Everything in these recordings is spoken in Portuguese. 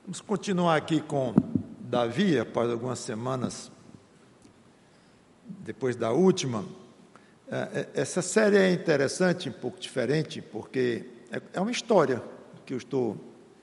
Vamos continuar aqui com Davi, após algumas semanas, depois da última. Essa série é interessante, um pouco diferente, porque é uma história que eu estou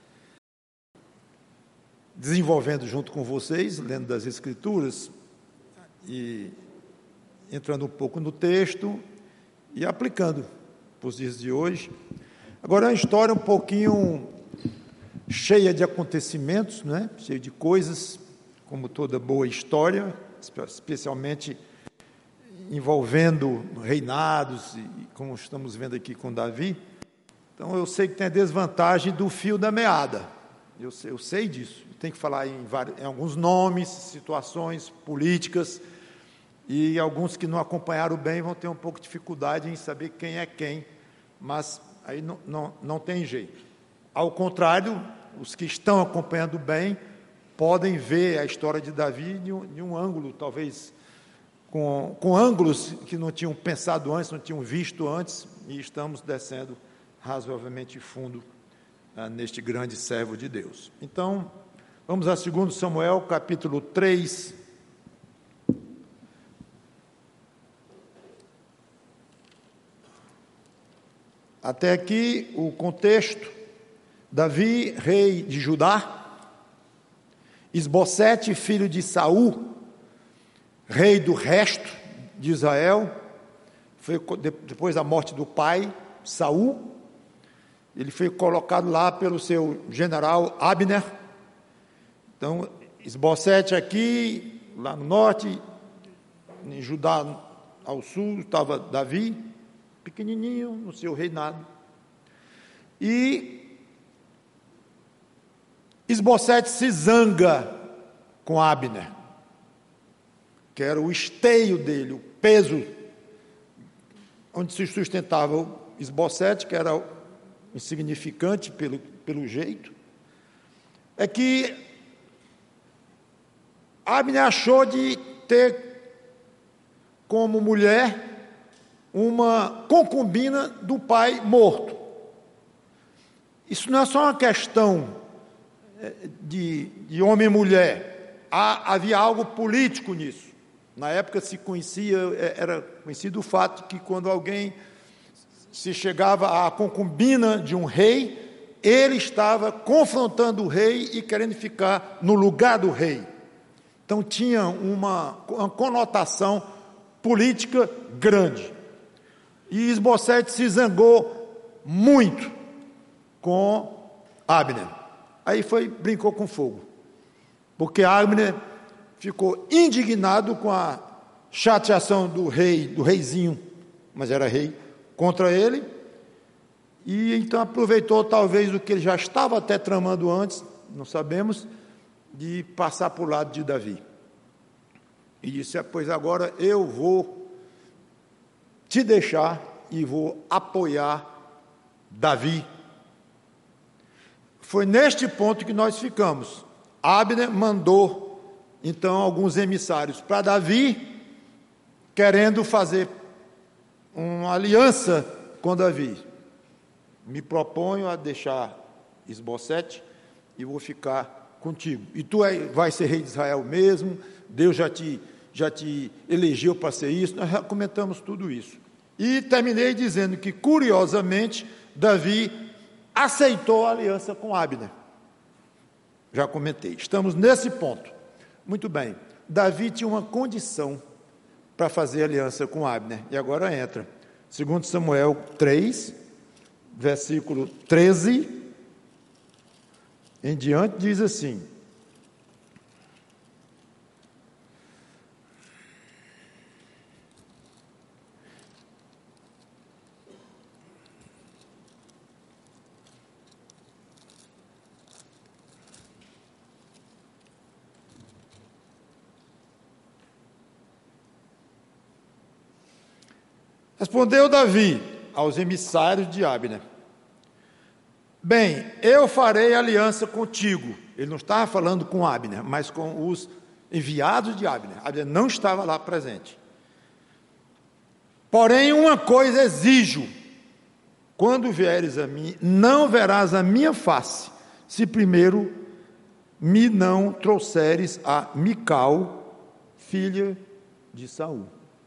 desenvolvendo junto com vocês, lendo das Escrituras, e entrando um pouco no texto e aplicando para os dias de hoje. Agora é uma história um pouquinho cheia de acontecimentos, né? Cheia de coisas, como toda boa história, especialmente envolvendo reinados, e como estamos vendo aqui com Davi. Então eu sei que tem a desvantagem do fio da meada, eu sei disso, tem que falar em alguns nomes, situações políticas, e alguns que não acompanharam bem vão ter um pouco de dificuldade em saber quem é quem, mas aí não tem jeito. Ao contrário, os que estão acompanhando bem podem ver a história de Davi de um ângulo, talvez com ângulos que não tinham pensado antes, não tinham visto antes, e estamos descendo razoavelmente fundo neste grande servo de Deus. Então, vamos a 2 Samuel, capítulo 3. Até aqui o contexto: Davi, rei de Judá; Isbosete, filho de Saul, rei do resto de Israel. Foi depois da morte do pai, Saul. Ele foi colocado lá pelo seu general Abner. Então, Isbosete aqui, lá no norte, em Judá ao sul, estava Davi, pequenininho, no seu reinado. E Isbosete se zanga com Abner, que era o esteio dele, o peso onde se sustentava o Isbosete, que era insignificante pelo jeito. É que Abner achou de ter como mulher uma concubina do pai morto. Isso não é só uma questão de homem e mulher, havia algo político nisso. Na época era conhecido o fato que quando alguém se chegava à concubina de um rei, ele estava confrontando o rei e querendo ficar no lugar do rei. Então tinha uma conotação política grande. E Isbosete se zangou muito com Abner. Aí brincou com fogo, porque Abner ficou indignado com a chateação do reizinho, mas era rei, contra ele, e então aproveitou talvez o que ele já estava até tramando antes, não sabemos, de passar para o lado de Davi. E disse: pois agora eu vou te deixar e vou apoiar Davi. Foi neste ponto que nós ficamos. Abner mandou, então, alguns emissários para Davi, querendo fazer uma aliança com Davi. Me proponho a deixar Isbosete e vou ficar contigo. E tu vai ser rei de Israel mesmo, Deus já te elegeu para ser isso. Nós já comentamos tudo isso. E terminei dizendo que, curiosamente, Davi aceitou a aliança com Abner. Já comentei. Estamos nesse ponto. Muito bem. Davi tinha uma condição para fazer aliança com Abner. E agora entra. 2 Samuel 3, versículo 13 em diante, diz assim: respondeu Davi aos emissários de Abner: bem, eu farei aliança contigo. Ele não estava falando com Abner, mas com os enviados de Abner. Abner não estava lá presente. Porém, uma coisa exijo: quando vieres a mim, não verás a minha face, se primeiro me não trouxeres a Mical, filha de Saul.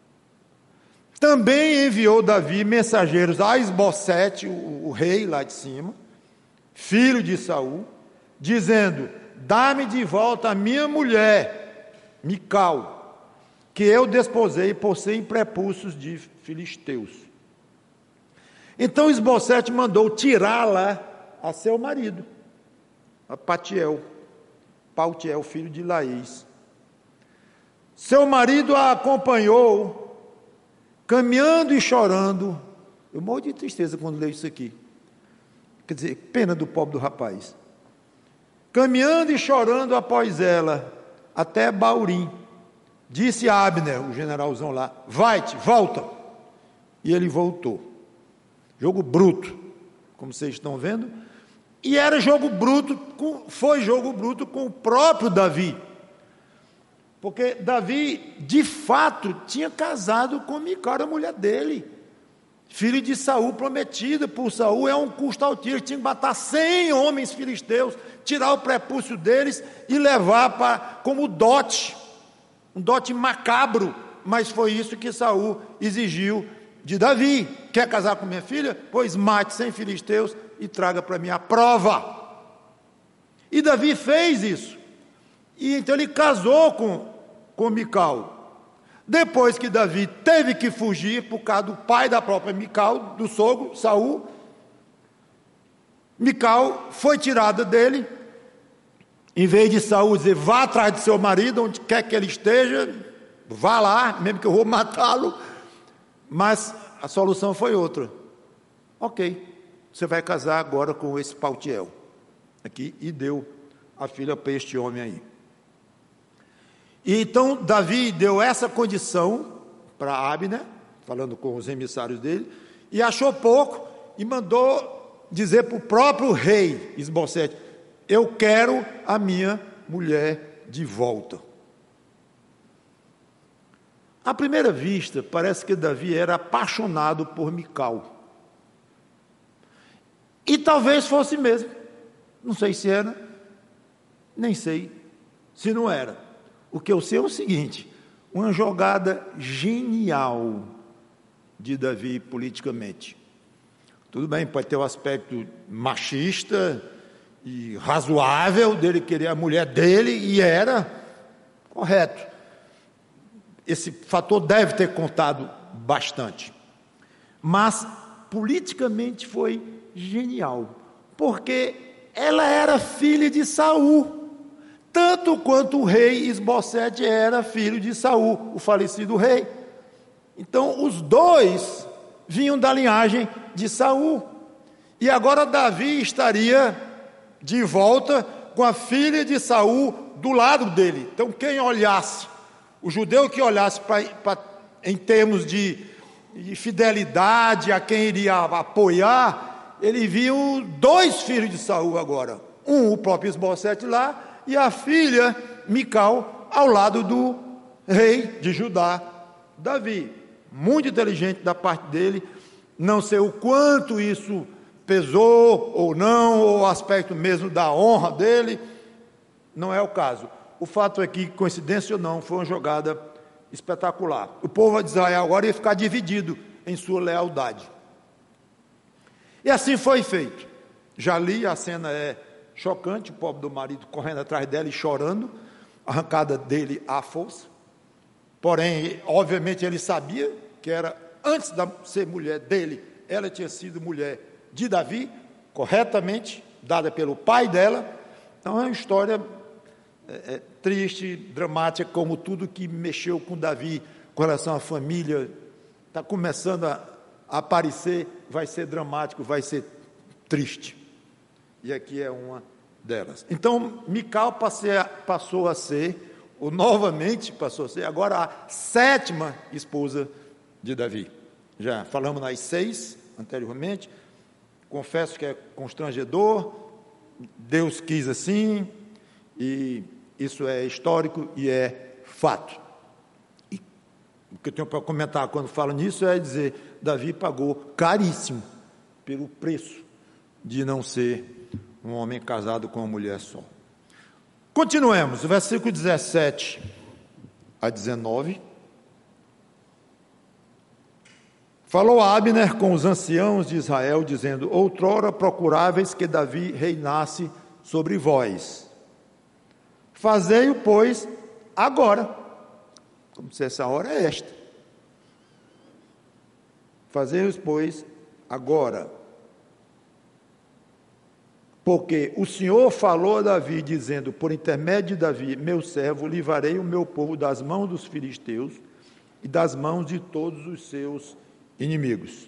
Também enviou Davi mensageiros a Isbosete, o rei lá de cima, filho de Saul, dizendo: dá-me de volta a minha mulher, Mical, que eu desposei por ser em prepúcios de filisteus. Então Isbosete mandou tirá-la a seu marido, a Paltiel, filho de Laís. Seu marido a acompanhou, caminhando e chorando. Eu morro de tristeza quando leio isso aqui. Quer dizer, pena do pobre do rapaz. Caminhando e chorando após ela, até Baurim. Disse a Abner, o generalzão lá: vai-te, volta. E ele voltou. Jogo bruto, como vocês estão vendo. E era jogo bruto, foi jogo bruto com o próprio Davi. Porque Davi, de fato, tinha casado com Mical, a mulher dele. Filho de Saul, prometida por Saul, é um custo altíssimo. Tinha que matar 100 homens filisteus, tirar o prepúcio deles e levar como dote, um dote macabro. Mas foi isso que Saul exigiu de Davi: quer casar com minha filha? Pois mate 100 filisteus e traga para mim a prova. E Davi fez isso. E então ele casou com Mical. Depois que Davi teve que fugir por causa do pai da própria Mical, do sogro, Saul, Mical foi tirada dele. Em vez de Saul dizer: vá atrás de seu marido, onde quer que ele esteja, vá lá, mesmo que eu vou matá-lo. Mas a solução foi outra. Ok, você vai casar agora com esse Paltiel aqui, e deu a filha para este homem aí. E então Davi deu essa condição para Abner, falando com os emissários dele, e achou pouco e mandou dizer para o próprio rei Isbosete: eu quero a minha mulher de volta. À primeira vista, parece que Davi era apaixonado por Mical. E talvez fosse mesmo. Não sei se era, nem sei se não era. O que eu sei é o seguinte: uma jogada genial de Davi politicamente. Tudo bem, pode ter o aspecto machista e razoável dele querer a mulher dele, e era correto. Esse fator deve ter contado bastante. Mas politicamente foi genial, porque ela era filha de Saul, tanto quanto o rei Isbosete era filho de Saul, o falecido rei. Então os dois vinham da linhagem de Saul. E agora Davi estaria de volta com a filha de Saul do lado dele. Então quem olhasse, o judeu que olhasse em termos de fidelidade a quem iria apoiar, ele viu dois filhos de Saul agora. O próprio Isbosete lá, e a filha Mical ao lado do rei de Judá, Davi. Muito inteligente da parte dele. Não sei o quanto isso pesou ou não, ou o aspecto mesmo da honra dele, não é o caso. O fato é que, coincidência ou não, foi uma jogada espetacular. O povo de Israel agora ia ficar dividido em sua lealdade. E assim foi feito. Já li, a cena é chocante, o pobre do marido correndo atrás dela e chorando, arrancada dele à força. Porém, obviamente ele sabia que era, antes de ser mulher dele, ela tinha sido mulher de Davi, corretamente, dada pelo pai dela. Então é uma história triste, dramática, como tudo que mexeu com Davi, com relação à família, está começando a aparecer, vai ser dramático, vai ser triste. E aqui é uma delas. Então, Mical passou a ser, ou novamente passou a ser, agora a 7ª esposa de Davi. Já falamos nas 6 anteriormente. Confesso que é constrangedor, Deus quis assim, e isso é histórico e é fato. E o que eu tenho para comentar quando falo nisso é dizer: Davi pagou caríssimo pelo preço de não ser um homem casado com uma mulher só. Continuemos, versículo 17 a 19. Falou Abner com os anciãos de Israel, dizendo: outrora procuráveis que Davi reinasse sobre vós. Fazei-o, pois, agora. Como se essa hora é esta. Fazei-o, pois, agora. Porque o Senhor falou a Davi, dizendo: por intermédio de Davi, meu servo, livrarei o meu povo das mãos dos filisteus e das mãos de todos os seus inimigos.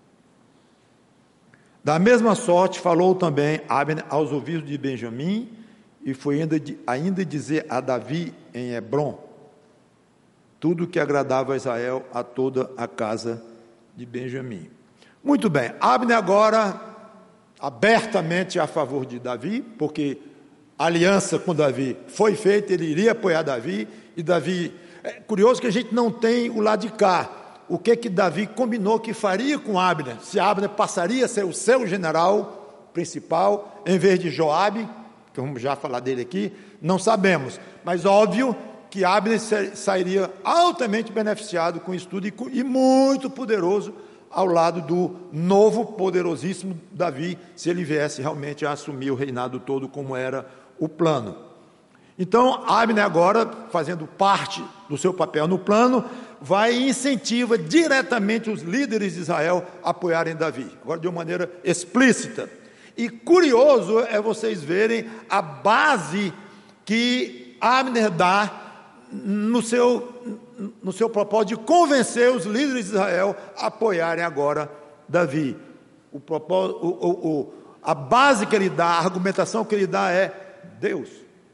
Da mesma sorte falou também Abner aos ouvidos de Benjamim, e foi ainda dizer a Davi em Hebrom tudo o que agradava a Israel, a toda a casa de Benjamim. Muito bem, Abner agora abertamente a favor de Davi, porque a aliança com Davi foi feita, ele iria apoiar Davi, e Davi, é curioso que a gente não tem o lado de cá, o que Davi combinou que faria com Abner, se Abner passaria a ser o seu general principal, em vez de Joabe, que vamos já falar dele aqui, não sabemos, mas óbvio que Abner sairia altamente beneficiado com isso tudo, e muito poderoso, ao lado do novo, poderosíssimo Davi, se ele viesse realmente a assumir o reinado todo, como era o plano. Então, Abner agora, fazendo parte do seu papel no plano, vai e incentiva diretamente os líderes de Israel a apoiarem Davi, agora de uma maneira explícita. E curioso é vocês verem a base que Abner dá no seu propósito de convencer os líderes de Israel a apoiarem agora Davi. A base que ele dá, a argumentação que ele dá é Deus.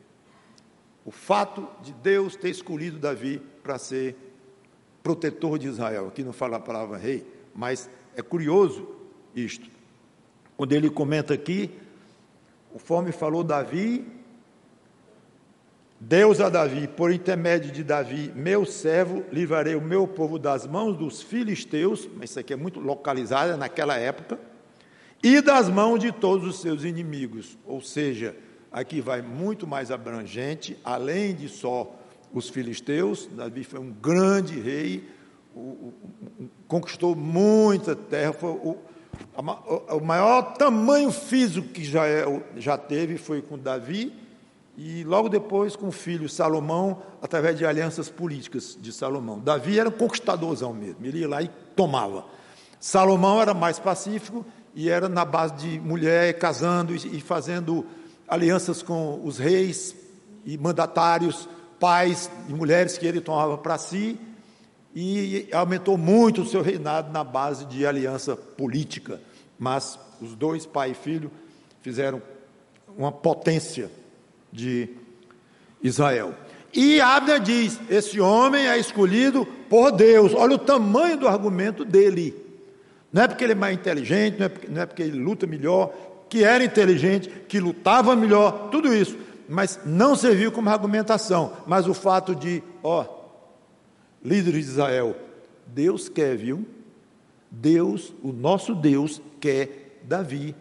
O fato de Deus ter escolhido Davi para ser protetor de Israel. Aqui não fala a palavra rei, mas é curioso isto. Quando ele comenta aqui, conforme falou Davi, Deus a Davi, por intermédio de Davi, meu servo, livrarei o meu povo das mãos dos filisteus, mas isso aqui é muito localizado naquela época, e das mãos de todos os seus inimigos. Ou seja, aqui vai muito mais abrangente, além de só os filisteus. Davi foi um grande rei, conquistou muita terra, foi o maior tamanho físico que já teve foi com Davi, e logo depois com o filho Salomão, através de alianças políticas de Salomão. Davi era um conquistadorzão mesmo, ele ia lá e tomava. Salomão era mais pacífico e era na base de mulher, casando e fazendo alianças com os reis e mandatários, pais e mulheres que ele tomava para si, e aumentou muito o seu reinado na base de aliança política. Mas os dois, pai e filho, fizeram uma potência de Israel. E Abner diz: esse homem é escolhido por Deus. Olha o tamanho do argumento dele. Não é porque ele é mais inteligente, não é porque ele luta melhor, que era inteligente, que lutava melhor, tudo isso, mas não serviu como argumentação. Mas o fato de, líderes de Israel, Deus quer, viu? Deus, o nosso Deus, quer Davi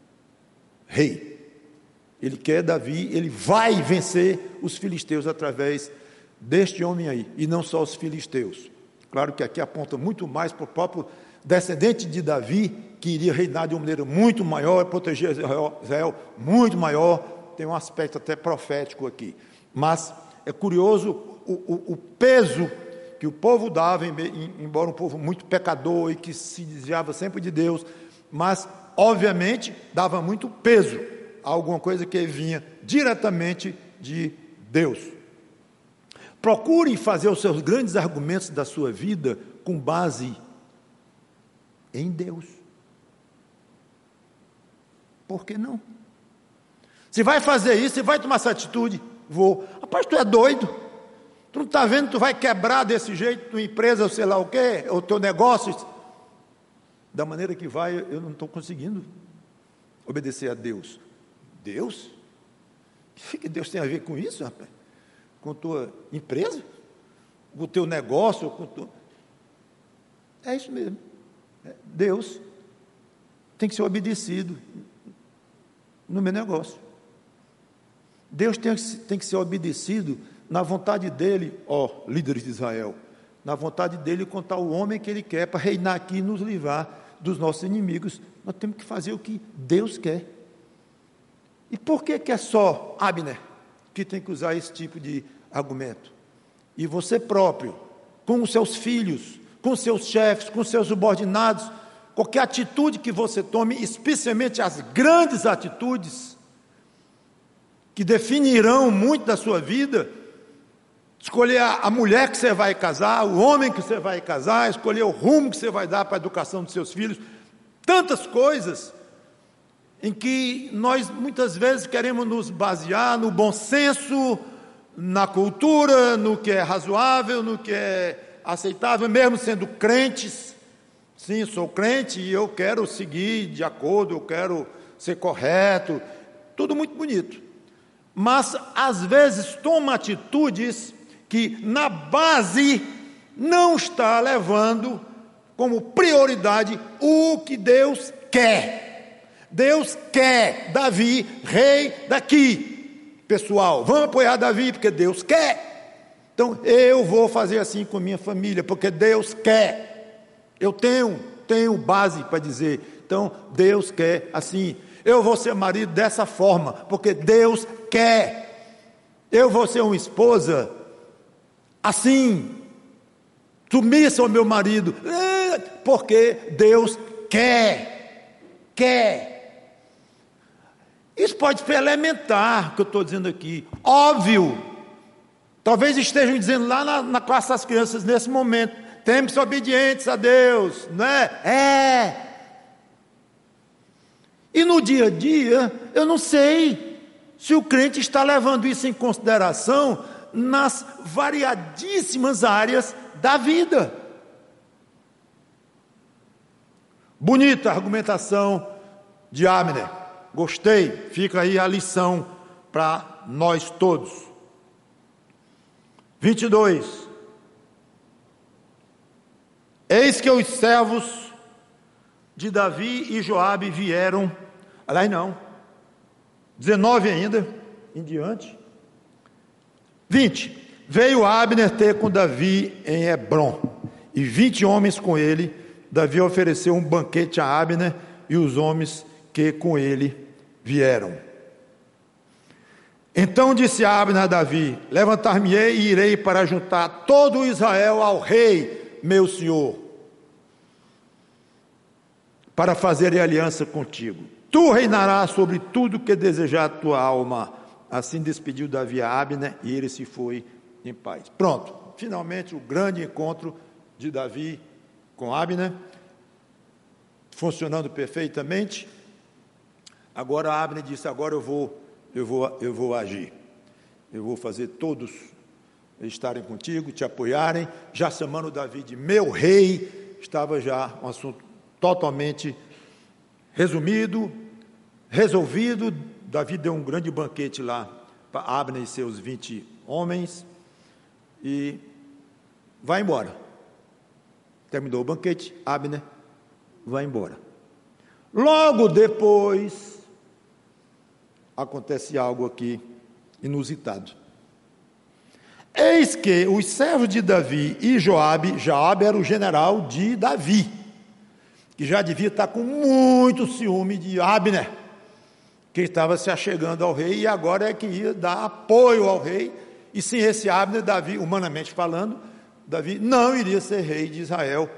rei. Ele quer Davi, ele vai vencer os filisteus através deste homem aí, e não só os filisteus. Claro que aqui aponta muito mais para o próprio descendente de Davi, que iria reinar de uma maneira muito maior, proteger Israel muito maior. Tem um aspecto até profético aqui. Mas é curioso o peso que o povo dava, embora um povo muito pecador e que se desviava sempre de Deus, mas obviamente dava muito peso a alguma coisa que vinha diretamente de Deus. Procure fazer os seus grandes argumentos da sua vida com base em Deus. Por que não? Se vai fazer isso, se vai tomar essa atitude, vou. Rapaz, tu é doido? Tu não está vendo que tu vai quebrar desse jeito tua empresa, ou sei lá o quê, o teu negócio? Da maneira que vai, eu não estou conseguindo obedecer a Deus. Deus? O que Deus tem a ver com isso, rapaz? Com tua empresa? Com o teu negócio? É isso mesmo. Deus tem que ser obedecido no meu negócio. Deus tem que ser obedecido na vontade dEle, ó líderes de Israel, na vontade dEle contar o homem que Ele quer para reinar aqui e nos livrar dos nossos inimigos. Nós temos que fazer o que Deus quer. E por que é só Abner que tem que usar esse tipo de argumento? E você próprio, com os seus filhos, com os seus chefes, com os seus subordinados, qualquer atitude que você tome, especialmente as grandes atitudes, que definirão muito da sua vida, escolher a mulher que você vai casar, o homem que você vai casar, escolher o rumo que você vai dar para a educação dos seus filhos, tantas coisas em que nós muitas vezes queremos nos basear no bom senso, na cultura, no que é razoável, no que é aceitável, mesmo sendo crentes. Sim, sou crente e eu quero seguir de acordo, eu quero ser correto, tudo muito bonito. Mas, às vezes, toma atitudes que, na base, não está levando como prioridade o que Deus quer. Deus quer Davi, rei daqui. Pessoal, vamos apoiar Davi, porque Deus quer. Então, eu vou fazer assim com minha família, porque Deus quer. Eu tenho base para dizer, então, Deus quer assim. Eu vou ser marido dessa forma, porque Deus quer. Eu vou ser uma esposa assim, submissa ao meu marido, porque Deus quer. Isso pode ser elementar, o que eu estou dizendo aqui, óbvio. Talvez estejam dizendo lá na classe das crianças nesse momento, temos que ser obedientes a Deus, não é? E no dia a dia, eu não sei se o crente está levando isso em consideração nas variadíssimas áreas da vida. Bonita a argumentação de Abner. Gostei, fica aí a lição para nós todos. 22. Eis que os servos de Davi e Joabe vieram, aliás não, 19 ainda, em diante. 20. Veio Abner ter com Davi em Hebrom, e 20 homens com ele. Davi ofereceu um banquete a Abner e os homens que com ele vieram. Então disse Abner a Davi: levantar-me-ei e irei para juntar todo Israel ao rei, meu senhor, para fazer aliança contigo. Tu reinarás sobre tudo que desejar a tua alma. Assim despediu Davi a Abner e ele se foi em paz. Pronto, finalmente o grande encontro de Davi com Abner, funcionando perfeitamente. Agora Abner disse: agora eu vou agir. Eu vou fazer todos estarem contigo, te apoiarem, já chamando Davi de meu rei. Estava já um assunto totalmente resumido, resolvido. Davi deu um grande banquete lá para Abner e seus 20 homens e vai embora. Terminou o banquete, Abner vai embora. Logo depois, acontece algo aqui inusitado. Eis que os servos de Davi e Joabe era o general de Davi, que já devia estar com muito ciúme de Abner, que estava se achegando ao rei e agora é que ia dar apoio ao rei. E sem esse Abner, Davi, humanamente falando, Davi não iria ser rei de Israel,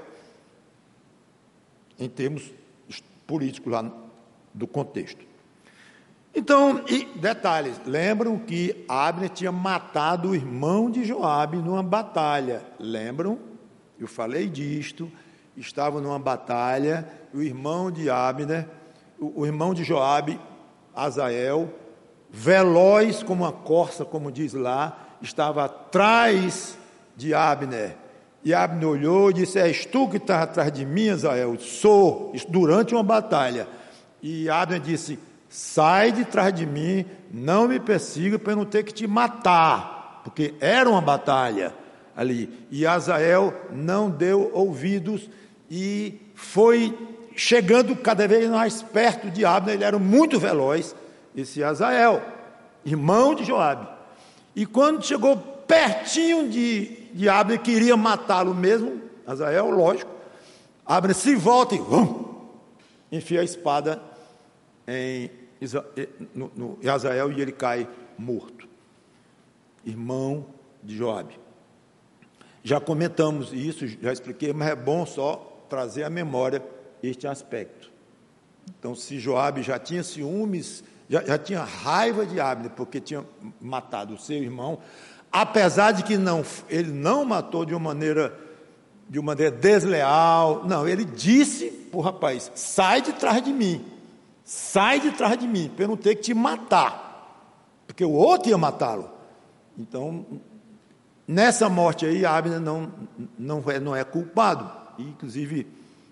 em termos políticos lá do contexto. Então, e detalhes, lembram que Abner tinha matado o irmão de Joabe numa batalha, lembram? Eu falei disto, estava numa batalha, o irmão de Abner, o irmão de Joabe, Azael, veloz como uma corça, como diz lá, estava atrás de Abner. E Abner olhou e disse: és tu que estás atrás de mim, Azael? Sou, isso durante uma batalha. E Abner disse: sai de trás de mim, não me persiga para eu não ter que te matar, porque era uma batalha ali. E Azael não deu ouvidos e foi chegando cada vez mais perto de Abner. Ele era muito veloz, esse Azael. irmão de Joabe. E quando chegou pertinho de Abner, queria matá-lo mesmo, Azael, lógico, Abner se volta e enfia a espada em Azael e ele cai morto. Irmão de Joabe. Já comentamos isso, já expliquei, mas é bom só trazer à memória este aspecto. Então, se Joabe já tinha ciúmes, já tinha raiva de Abner, porque tinha matado o seu irmão, apesar de que ele não matou de uma maneira desleal, não, ele disse para o rapaz: sai de trás de mim, para eu não ter que te matar, porque o outro ia matá-lo. Então, nessa morte aí, Abner não é culpado, e, inclusive,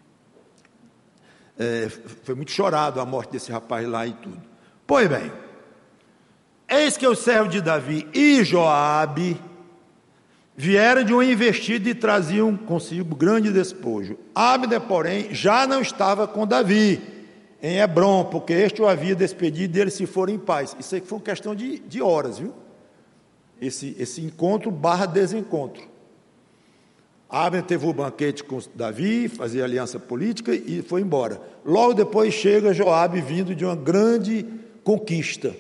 foi muito chorado a morte desse rapaz lá e tudo. Pois bem, eis que o servo de Davi e Joabe vieram de uma investida e traziam consigo grande despojo. Abner, porém, já não estava com Davi em Hebrom, porque este o havia despedido e eles se foram em paz. Isso aí foi uma questão de horas, viu? Esse encontro / desencontro. Abner teve o banquete com Davi, fazia aliança política e foi embora. Logo depois chega Joabe vindo de uma grande conquista.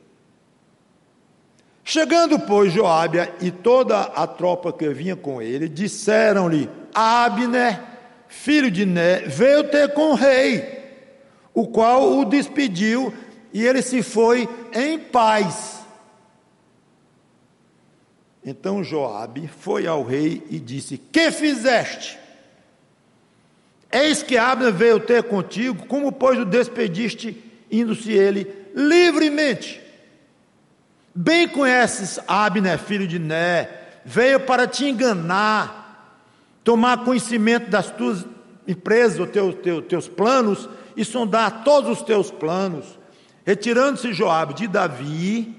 Chegando, pois, Joabe e toda a tropa que vinha com ele, disseram-lhe: Abner, filho de Ner, veio ter com o rei, o qual o despediu, e ele se foi em paz. Então Joabe foi ao rei e disse: que fizeste? Eis que Abner veio ter contigo, como pois o despediste, indo-se ele livremente? Bem conheces Abner, filho de Ner, veio para te enganar, tomar conhecimento das tuas empresas, os teus planos, e sondar todos os teus planos. Retirando-se Joabe de Davi,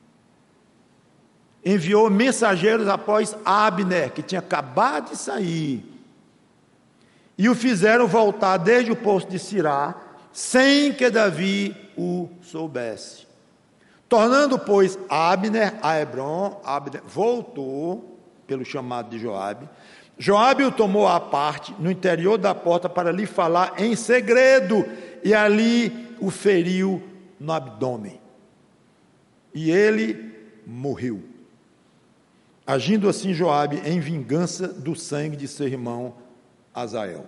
enviou mensageiros após Abner, que tinha acabado de sair, e o fizeram voltar desde o poço de Sirá, sem que Davi o soubesse. Tornando, pois, Abner a Hebrom, Abner voltou pelo chamado de Joabe. Joabe o tomou à parte, no interior da porta, para lhe falar em segredo, e ali o feriu no abdômen. E ele morreu. Agindo assim Joabe em vingança do sangue de seu irmão Azael.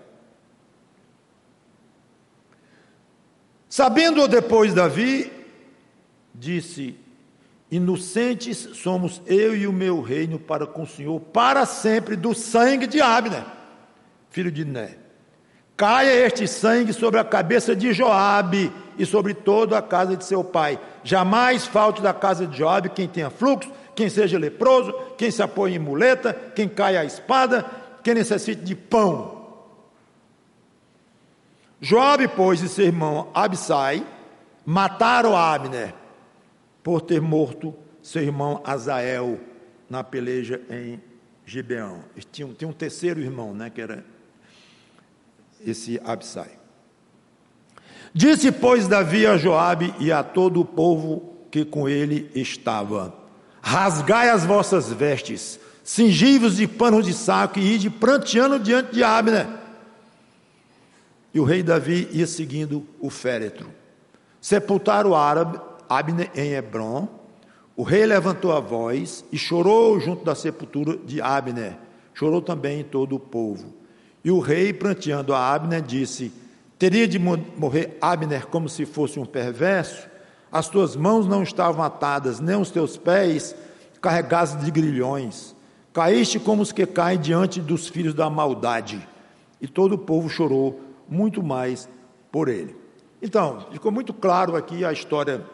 Sabendo-o depois Davi, disse: inocentes somos eu e o meu reino para com o Senhor, para sempre, do sangue de Abner, filho de Ner. Caia este sangue sobre a cabeça de Joabe e sobre toda a casa de seu pai. Jamais falte da casa de Joabe quem tenha fluxo, quem seja leproso, quem se apoie em muleta, quem caia à espada, quem necessite de pão. Joabe, pois, e seu irmão Abissai mataram Abner por ter morto seu irmão Azael na peleja em Gibeão. Tinha um terceiro irmão, que era esse Abissai. Disse, pois, Davi a Joabe e a todo o povo que com ele estava: rasgai as vossas vestes, cingi-vos de panos de saco e ide pranteando diante de Abner. E o rei Davi ia seguindo o féretro. Sepultaram Abner em Hebrom. O rei levantou a voz e chorou junto da sepultura de Abner. Chorou também todo o povo. E o rei, pranteando a Abner, disse: teria de morrer Abner como se fosse um perverso? As tuas mãos não estavam atadas, nem os teus pés carregados de grilhões. Caíste como os que caem diante dos filhos da maldade. E todo o povo chorou muito mais por ele. Então, ficou muito claro aqui a história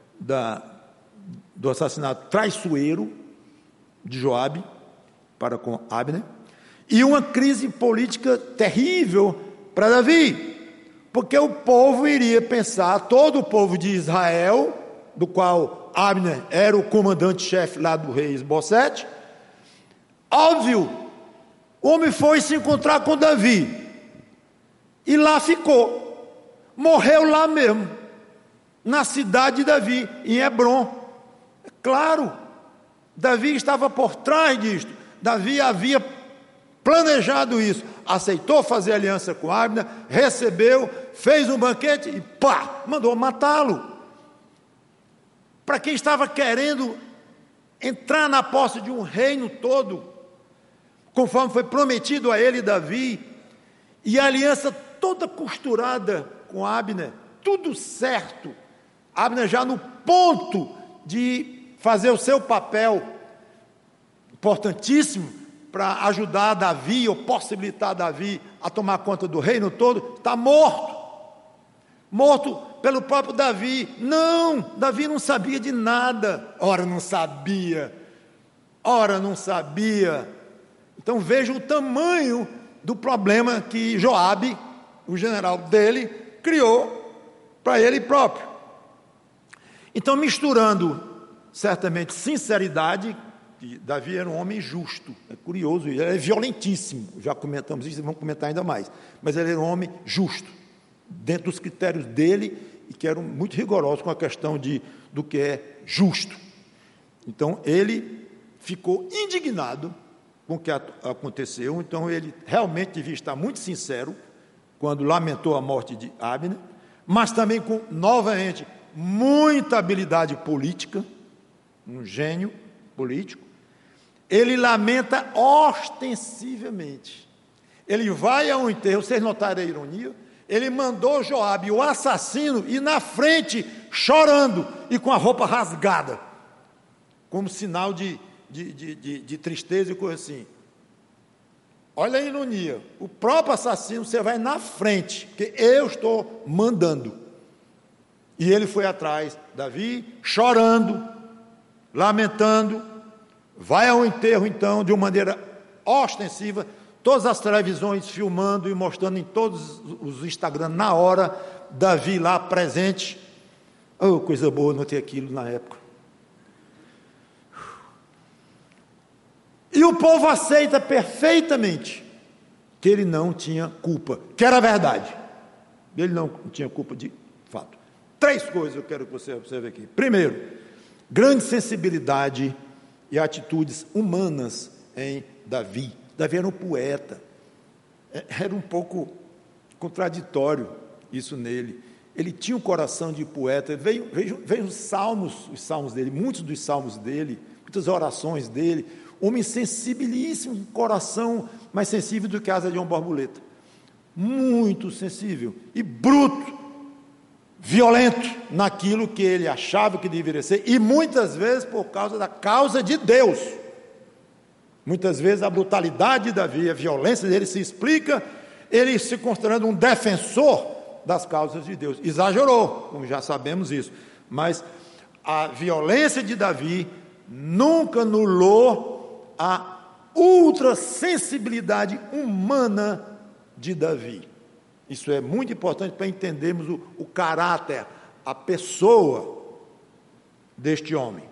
do assassinato traiçoeiro de Joabe para com Abner, e uma crise política terrível para Davi, porque o povo iria pensar, todo o povo de Israel, do qual Abner era o comandante-chefe lá do rei Esbocete, óbvio, o homem foi se encontrar com Davi, e lá ficou, morreu lá mesmo, na cidade de Davi, em Hebrom. Claro, Davi estava por trás disto. Davi havia planejado isso, aceitou fazer aliança com Abner, recebeu, fez um banquete e pá, mandou matá-lo. Para quem estava querendo entrar na posse de um reino todo, conforme foi prometido a ele, Davi, e a aliança toda costurada com Abner, tudo certo, Abner já no ponto de fazer o seu papel importantíssimo para ajudar Davi, ou possibilitar Davi a tomar conta do reino todo, está morto pelo próprio Davi. Não, Davi não sabia de nada. Ora não sabia. Então veja o tamanho do problema que Joabe, o general dele, criou para ele próprio. Então, misturando certamente sinceridade, que Davi era um homem justo, é curioso, ele é violentíssimo, já comentamos isso, vamos comentar ainda mais, mas ele era um homem justo, dentro dos critérios dele, e que eram muito rigorosos com a questão do que é justo. Então, ele ficou indignado com o que aconteceu, então ele realmente devia estar muito sincero, quando lamentou a morte de Abner, mas também com, novamente, muita habilidade política, um gênio político. Ele lamenta ostensivamente. Ele vai ao enterro, vocês notaram a ironia? Ele mandou Joabe, o assassino, ir na frente, chorando e com a roupa rasgada, como sinal de tristeza e coisa assim. Olha a ironia, o próprio assassino, você vai na frente, porque eu estou mandando. E ele foi atrás, Davi, chorando, lamentando, vai ao enterro, então, de uma maneira ostensiva, todas as televisões filmando e mostrando em todos os Instagram, na hora, Davi lá presente. Oh, coisa boa não ter aquilo na época. E o povo aceita perfeitamente que ele não tinha culpa, que era verdade. Ele não tinha culpa de fato. 3 coisas eu quero que você observe aqui. Primeiro, grande sensibilidade e atitudes humanas em Davi. Davi era um poeta. Era um pouco contraditório isso nele. Ele tinha um coração de poeta. Veio os salmos dele, muitos dos salmos dele, muitas orações dele. Homem sensibilíssimo, coração mais sensível do que a asa de uma borboleta. Muito sensível e bruto, violento naquilo que ele achava que deveria ser, e muitas vezes por causa da causa de Deus. Muitas vezes a brutalidade de Davi, a violência dele se explica, ele se considerando um defensor das causas de Deus. Exagerou, como já sabemos isso, mas a violência de Davi nunca anulou a ultrassensibilidade humana de Davi. Isso é muito importante para entendermos o caráter, a pessoa deste homem.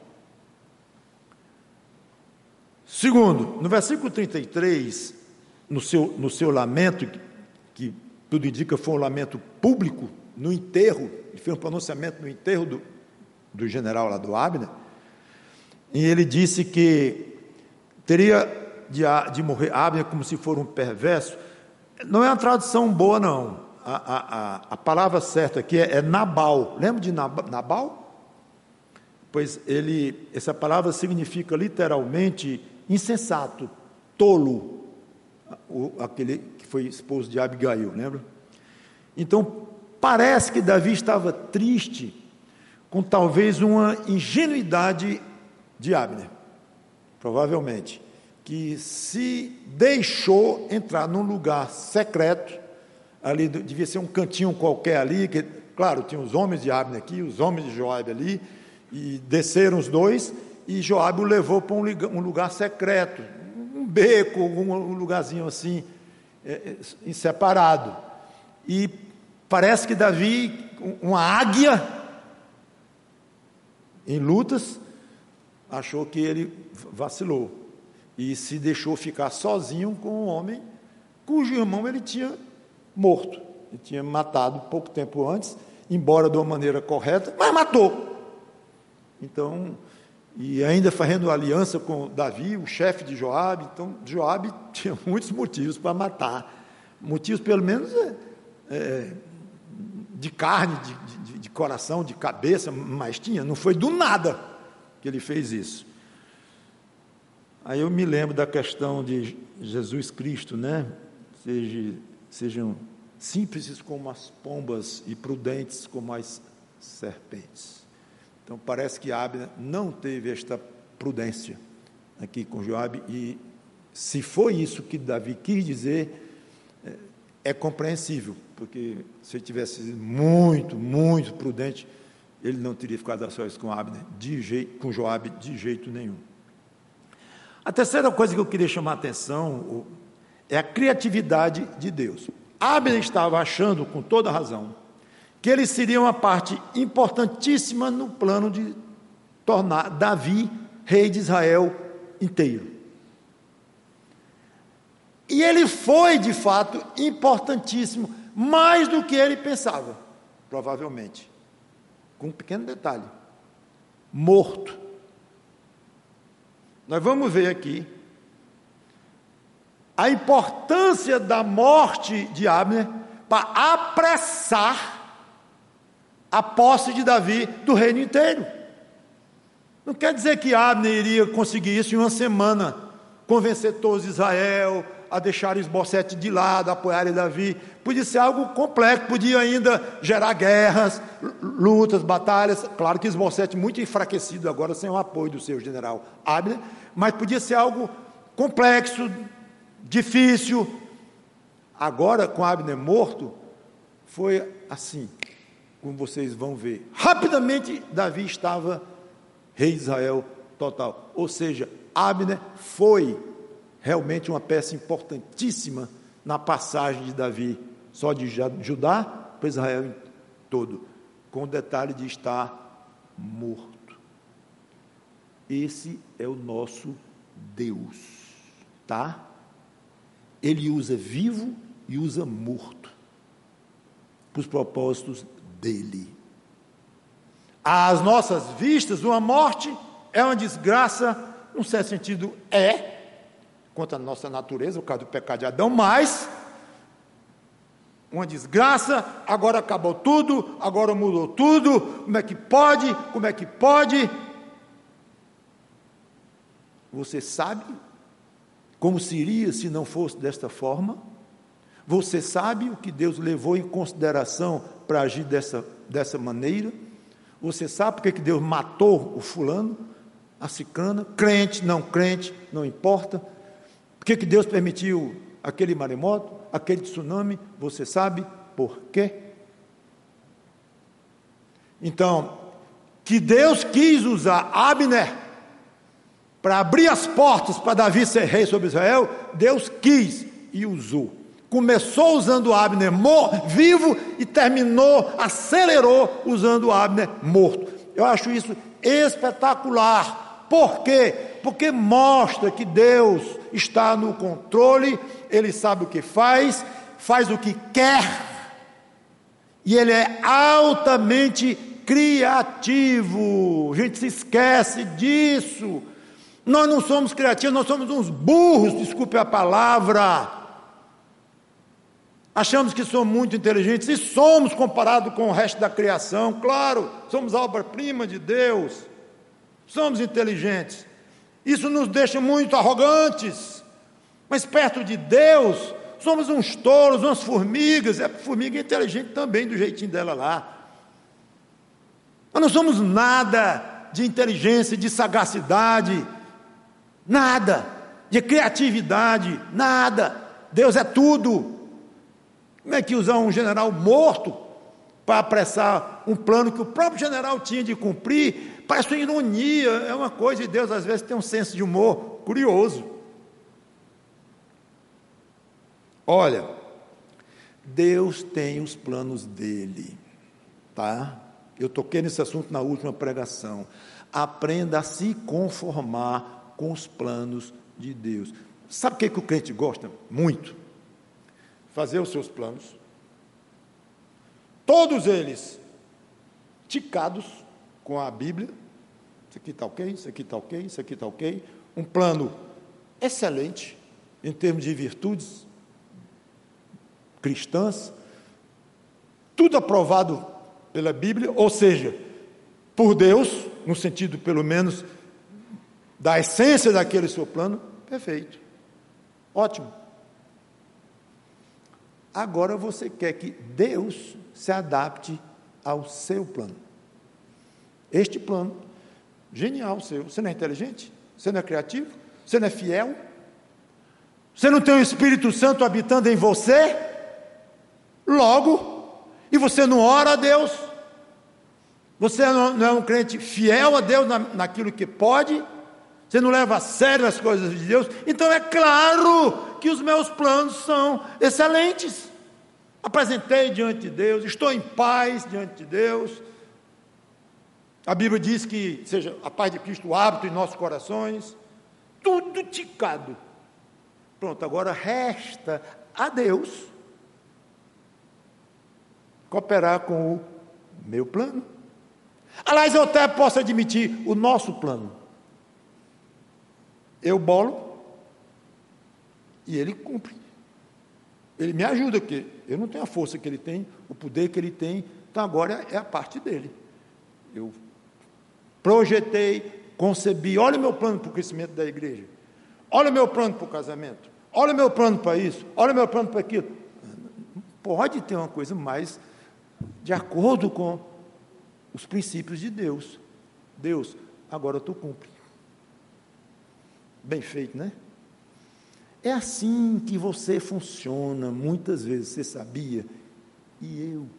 Segundo, no versículo 33, no seu lamento, que tudo indica foi um lamento público, no enterro, ele fez um pronunciamento no enterro do general lá do Abner, e ele disse que teria de morrer Abner como se for um perverso. Não é uma tradução boa, não. A palavra certa aqui é Nabal. Lembra de Nabal? Pois essa palavra significa literalmente insensato, tolo, aquele que foi esposo de Abigail, lembra? Então, parece que Davi estava triste com talvez uma ingenuidade de Abner, provavelmente, que se deixou entrar num lugar secreto, ali devia ser um cantinho qualquer ali, que, claro, tinha os homens de Abner aqui, os homens de Joabe ali, e desceram os dois, e Joabe o levou para um lugar secreto, um beco, um lugarzinho assim, separado. E parece que Davi, uma águia em lutas, achou que ele vacilou e se deixou ficar sozinho com um homem cujo irmão ele tinha morto, ele tinha matado pouco tempo antes, embora de uma maneira correta, mas matou. Então, e ainda fazendo aliança com Davi, o chefe de Joabe. Então, Joabe tinha muitos motivos para matar, motivos pelo menos de carne, de coração, de cabeça, mas tinha, não foi do nada que ele fez isso. Aí eu me lembro da questão de Jesus Cristo, né? Sejam simples como as pombas e prudentes como as serpentes. Então parece que Abner não teve esta prudência aqui com Joabe, e se foi isso que Davi quis dizer, é compreensível, porque se ele tivesse sido muito, muito prudente, ele não teria ficado a sós com Abner, com Joabe, de jeito nenhum. A terceira coisa que eu queria chamar a atenção é a criatividade de Deus. Abner estava achando, com toda razão, que ele seria uma parte importantíssima no plano de tornar Davi rei de Israel inteiro. E ele foi, de fato, importantíssimo, mais do que ele pensava, provavelmente. Com um pequeno detalhe: morto. Nós vamos ver aqui a importância da morte de Abner para apressar a posse de Davi do reino inteiro. Não quer dizer que Abner iria conseguir isso em uma semana, convencer todos de Israel a deixar Isbosete de lado, apoiarem Davi. Podia ser algo complexo, podia ainda gerar guerras, lutas, batalhas. Claro que Isbosete muito enfraquecido agora, sem o apoio do seu general Abner, mas podia ser algo complexo, difícil. Agora, com Abner morto, foi assim, como vocês vão ver. Rapidamente, Davi estava rei de Israel total. Ou seja, Abner foi realmente uma peça importantíssima na passagem de Davi, só de Judá para Israel todo, com o detalhe de estar morto. Esse é o nosso Deus, tá? Ele usa vivo e usa morto para os propósitos dele. Às nossas vistas, uma morte é uma desgraça, num certo sentido contra a nossa natureza, por causa do pecado de Adão, mas uma desgraça, agora acabou tudo, agora mudou tudo, como é que pode? Você sabe como seria se não fosse desta forma? Você sabe o que Deus levou em consideração para agir dessa maneira? Você sabe por que Deus matou o fulano, a ciclana, crente, não importa? Por que Deus permitiu aquele maremoto, aquele tsunami? Você sabe por quê? Então, que Deus quis usar Abner para abrir as portas para Davi ser rei sobre Israel, Deus quis e usou. Começou usando Abner vivo e acelerou usando Abner morto. Eu acho isso espetacular. Por quê? Porque mostra que Deus está no controle, Ele sabe o que faz o que quer, e Ele é altamente criativo. A gente se esquece disso. Nós não somos criativos, nós somos uns burros, desculpe a palavra. Achamos que somos muito inteligentes, e somos comparados com o resto da criação, claro, somos a obra-prima de Deus, somos inteligentes. Isso nos deixa muito arrogantes, mas perto de Deus, somos uns touros, umas formigas. A formiga é inteligente também, do jeitinho dela lá. Nós não somos nada de inteligência, de sagacidade, nada, de criatividade, nada. Deus é tudo. Como é que usar um general morto para apressar um plano que o próprio general tinha de cumprir? Parece uma ironia, é uma coisa, e Deus às vezes tem um senso de humor curioso. Olha, Deus tem os planos dele, tá? Eu toquei nesse assunto na última pregação. Aprenda a se conformar com os planos de Deus. Sabe o que o crente gosta? Muito. Fazer os seus planos. Todos eles ticados com a Bíblia, Isso aqui está ok, isso aqui está ok, isso aqui está ok. Um plano excelente em termos de virtudes cristãs, tudo aprovado pela Bíblia, ou seja, por Deus, no sentido, pelo menos, da essência daquele seu plano, perfeito, ótimo. Agora você quer que Deus se adapte ao seu plano. Este plano, genial seu. Você não é inteligente? Você não é criativo? Você não é fiel? Você não tem o Espírito Santo habitando em você? Logo, e você não ora a Deus? Você não é um crente fiel a Deus naquilo que pode? Você não leva a sério as coisas de Deus? Então é claro que os meus planos são excelentes. Apresentei diante de Deus, estou em paz diante de Deus. A Bíblia diz que seja a paz de Cristo o hábito em nossos corações. Tudo ticado. Pronto, agora resta a Deus cooperar com o meu plano. Aliás, eu até posso admitir o nosso plano. Eu bolo e ele cumpre. Ele me ajuda, porque eu não tenho a força que ele tem, o poder que ele tem, então agora é a parte dele. Eu projetei, concebi, olha o meu plano para o crescimento da igreja, olha o meu plano para o casamento, olha o meu plano para isso, olha o meu plano para aquilo. Pode ter uma coisa mais de acordo com os princípios de Deus. Deus, agora tu cumpre. Bem feito, né? É assim que você funciona, muitas vezes, você sabia? E eu?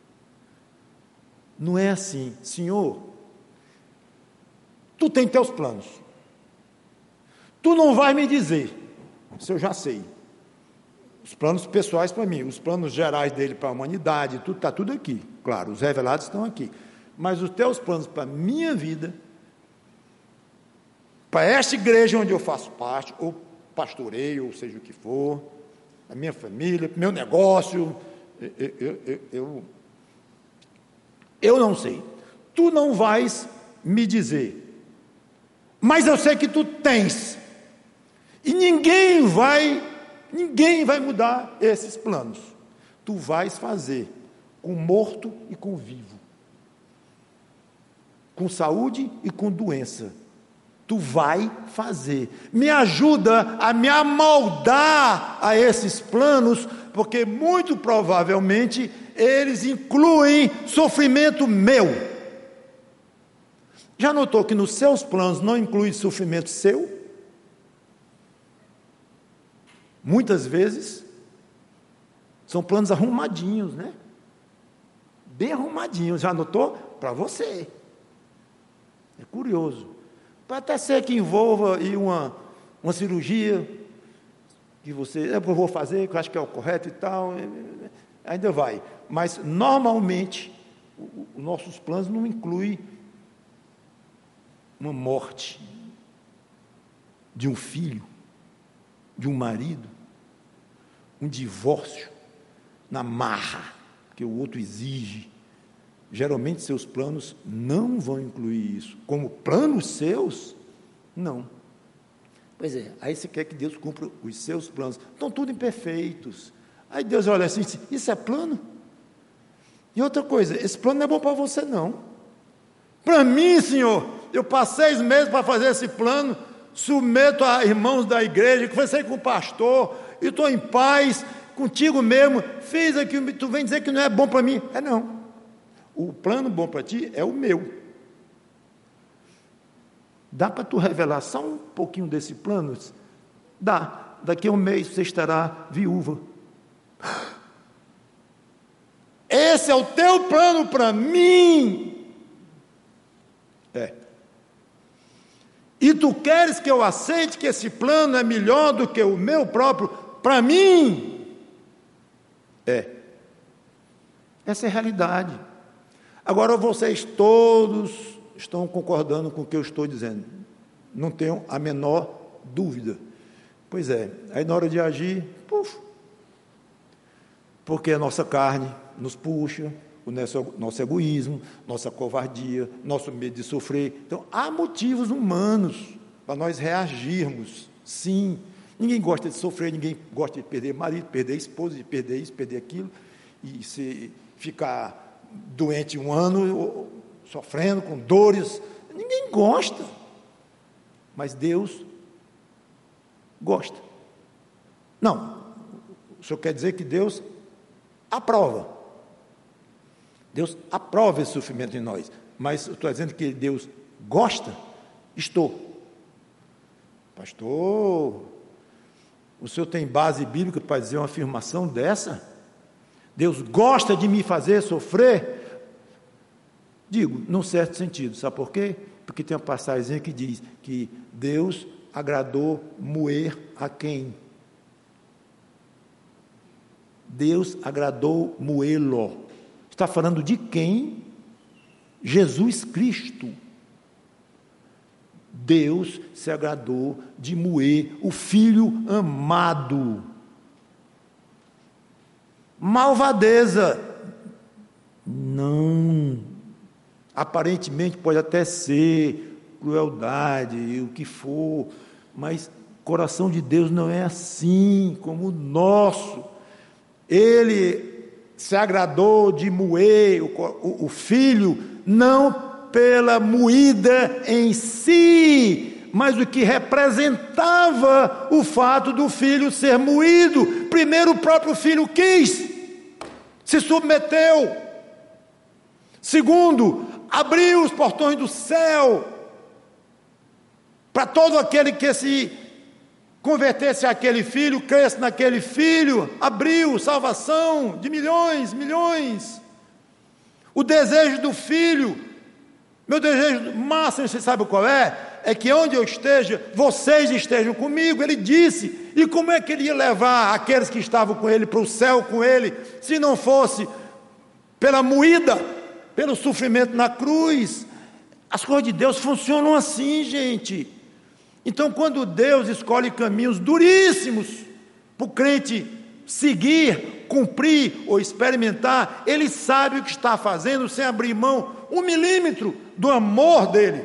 Não é assim, Senhor, tu tem teus planos, tu não vai me dizer, isso eu já sei, os planos pessoais para mim, os planos gerais dele para a humanidade, tudo está tudo aqui, claro, os revelados estão aqui, mas os teus planos para a minha vida, para esta igreja onde eu faço parte, ou pastoreio, ou seja o que for, a minha família, meu negócio, eu não sei. Tu não vais me dizer, mas eu sei que tu tens, e ninguém vai mudar esses planos. Tu vais fazer com morto e com vivo, com saúde e com doença. Tu vai fazer. Me ajuda a me amoldar a esses planos, porque muito provavelmente eles incluem sofrimento meu. Já notou que nos seus planos não inclui sofrimento seu? Muitas vezes são planos arrumadinhos, né? Bem arrumadinhos, já notou? Para você. É curioso. Pode até ser que envolva aí uma cirurgia que você, eu vou fazer, que eu acho que é o correto e tal, ainda vai. Mas, normalmente, os nossos planos não incluem uma morte de um filho, de um marido, um divórcio na marra, que o outro exige. Geralmente seus planos não vão incluir isso. Como planos seus, não. Pois é, aí você quer que Deus cumpra os seus planos. Estão tudo imperfeitos. Aí Deus olha assim, isso é plano? E outra coisa, esse plano não é bom para você não. Para mim, Senhor, eu passei 6 meses para fazer esse plano, submeto a irmãos da igreja, conversei com o pastor, e estou em paz contigo mesmo, fiz aqui, tu vem dizer que não é bom para mim. É não. O plano bom para ti é o meu. Dá para tu revelar só um pouquinho desse plano? Dá. Daqui a 1 mês você estará viúva. Esse é o teu plano para mim? É. E tu queres que eu aceite que esse plano é melhor do que o meu próprio para mim? É. Essa é a realidade. Agora vocês todos estão concordando com o que eu estou dizendo. Não tenho a menor dúvida. Pois é, aí na hora de agir, porque a nossa carne nos puxa, o nosso egoísmo, nossa covardia, nosso medo de sofrer. Então, há motivos humanos para nós reagirmos, sim. Ninguém gosta de sofrer, ninguém gosta de perder marido, perder esposa, de perder isso, perder aquilo, e se ficar doente um ano, sofrendo com dores. Ninguém gosta, mas Deus gosta. Não, o senhor quer dizer que Deus aprova. Deus aprova esse sofrimento em nós, mas eu estou dizendo que Deus gosta? Estou. Pastor, o senhor tem base bíblica para dizer uma afirmação dessa? Deus gosta de me fazer sofrer? Digo, num certo sentido, sabe por quê? Porque tem uma passagem que diz que Deus agradou moer a quem? Deus agradou moê-lo. Está falando de quem? Jesus Cristo. Deus se agradou de moer o Filho amado. Malvadeza? Não. Aparentemente pode até ser crueldade, o que for, mas o coração de Deus não é assim como o nosso. Ele se agradou de moer o filho, não pela moída em si, mas o que representava o fato do filho ser moído. Primeiro, o próprio filho quis, se submeteu. Segundo, abriu os portões do céu para todo aquele que se convertesse àquele filho, cresce naquele filho, abriu salvação de milhões. O desejo do filho, meu desejo máximo, você sabe qual é? É que onde eu esteja, vocês estejam comigo. Ele disse. E como é que ele ia levar aqueles que estavam com ele para o céu com ele, se não fosse pela moída, pelo sofrimento na cruz? As coisas de Deus funcionam assim, gente. Então, quando Deus escolhe caminhos duríssimos para o crente seguir, cumprir ou experimentar, Ele sabe o que está fazendo sem abrir mão 1 milímetro do amor dele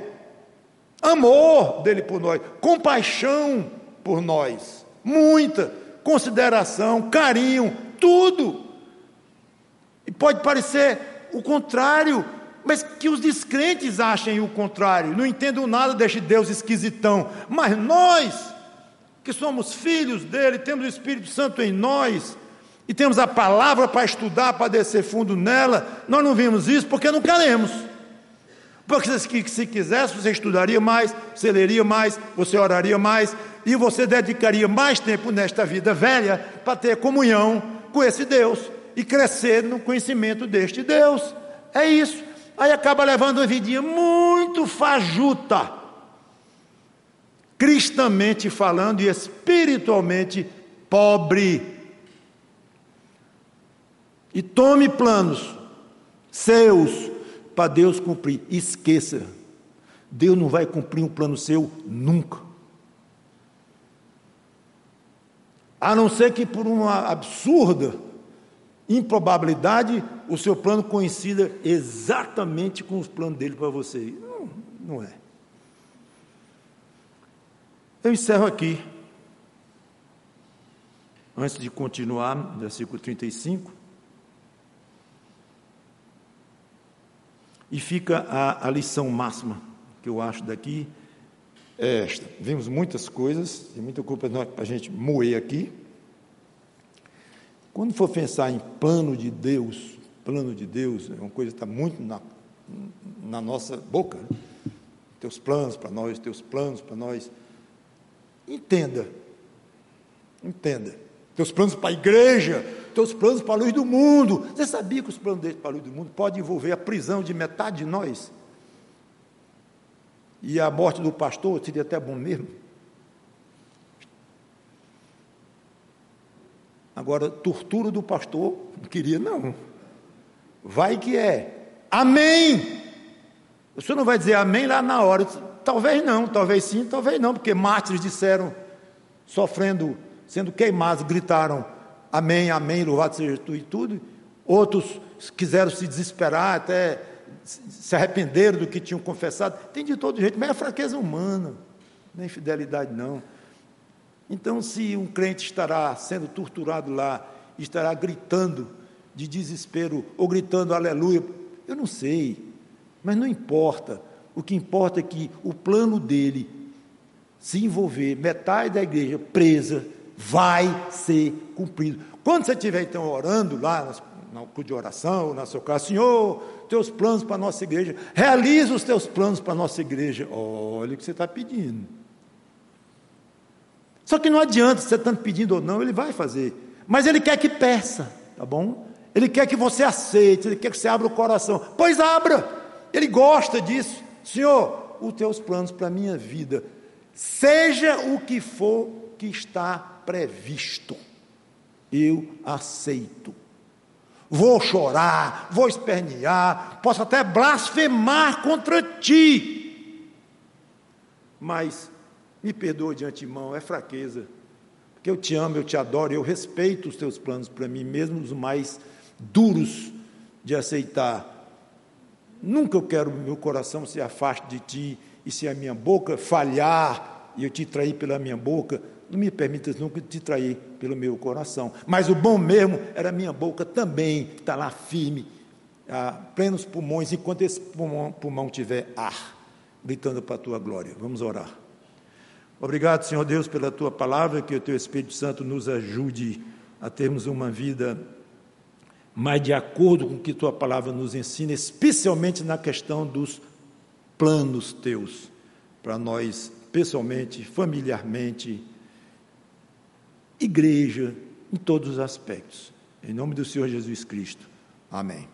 por nós, compaixão por nós, muita consideração, carinho, tudo. E pode parecer o contrário, mas que os descrentes achem o contrário, não entendam nada deste Deus esquisitão. Mas nós, que somos filhos dele, temos o Espírito Santo em nós, e temos a palavra para estudar, para descer fundo nela, nós não vimos isso porque não queremos. Porque se quisesse, você estudaria mais, você leria mais, você oraria mais, e você dedicaria mais tempo nesta vida velha para ter comunhão com esse Deus, e crescer no conhecimento deste Deus. É isso. Aí acaba levando uma vidinha muito fajuta, cristamente falando e espiritualmente pobre. E tome planos seus para Deus cumprir. Esqueça, Deus não vai cumprir um plano seu nunca. A não ser que por uma absurda improbabilidade, o seu plano coincida exatamente com os planos dele para você. Não é. Eu encerro aqui. Antes de continuar, versículo 35. E fica a lição máxima que eu acho daqui, é esta. Vimos muitas coisas, tem muita culpa para a gente moer aqui. Quando for pensar em plano de Deus é uma coisa que está muito na nossa boca. Né? Teus planos para nós. Entenda. Teus planos para a igreja, teus planos para a luz do mundo. Você sabia que os planos deles para a luz do mundo podem envolver a prisão de metade de nós? E a morte do pastor seria até bom mesmo. Agora, tortura do pastor, não queria não. Vai que é. Amém! O senhor não vai dizer amém lá na hora. Talvez não, talvez sim, talvez não, porque mártires disseram, sofrendo, sendo queimados, gritaram, amém, amém, louvado seja tu e tudo. Outros quiseram se desesperar, até se arrependeram do que tinham confessado. Tem de todo jeito, mas é fraqueza humana, não é infidelidade não. Então, se um crente estará sendo torturado lá, estará gritando de desespero, ou gritando aleluia, eu não sei, mas não importa. O que importa é que o plano dele se envolver, metade da igreja presa, vai ser cumprido. Quando você estiver, então, orando lá no culto de oração, na sua casa, Senhor, teus planos para a nossa igreja, realiza os teus planos para a nossa igreja. Olha o que você está pedindo. Só que não adianta você estar pedindo ou não, ele vai fazer. Mas ele quer que peça, tá bom? Ele quer que você aceite, ele quer que você abra o coração. Pois abra, ele gosta disso. Senhor, os teus planos para a minha vida, seja o que for que está previsto, eu aceito. Vou chorar, vou espernear, posso até blasfemar contra ti, mas me perdoa de antemão, é fraqueza, porque eu te amo, eu te adoro, eu respeito os teus planos para mim, mesmo os mais duros de aceitar. Nunca eu quero que meu coração se afaste de ti, e se a minha boca falhar, e eu te trair pela minha boca, não me permitas nunca te trair pelo meu coração. Mas o bom mesmo era a minha boca também, que está lá firme, a plenos pulmões, enquanto esse pulmão tiver ar, gritando para a tua glória. Vamos orar. Obrigado, Senhor Deus, pela tua palavra, que o teu Espírito Santo nos ajude a termos uma vida mais de acordo com o que tua palavra nos ensina, especialmente na questão dos planos teus, para nós, pessoalmente, familiarmente, igreja, em todos os aspectos. Em nome do Senhor Jesus Cristo. Amém.